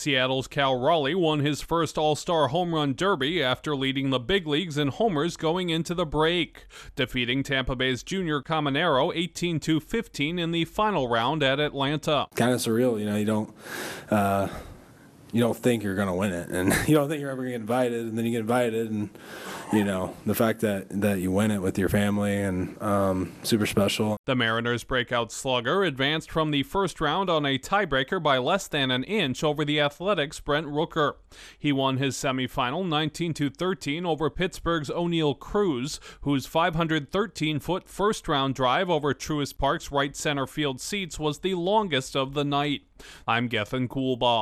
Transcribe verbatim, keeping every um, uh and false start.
Seattle's Cal Raleigh won his first All-Star Home Run Derby after leading the big leagues in homers going into the break, defeating Tampa Bay's Junior Caminero eighteen to fifteen in the final round at Atlanta. Kind of surreal, you know, you don't uh, you don't think you're going to win it, and you don't think you're ever going to get invited, and then you get invited, and you know, the fact that, that you win it with your family and um, super special. The Mariners' breakout slugger advanced from the first round on a tiebreaker by less than an inch over the Athletics' Brent Rooker. He won his semifinal nineteen to thirteen over Pittsburgh's O'Neill Cruz, whose five hundred thirteen foot first-round drive over Truist Park's right center field seats was the longest of the night. I'm Gethin Coolbaugh.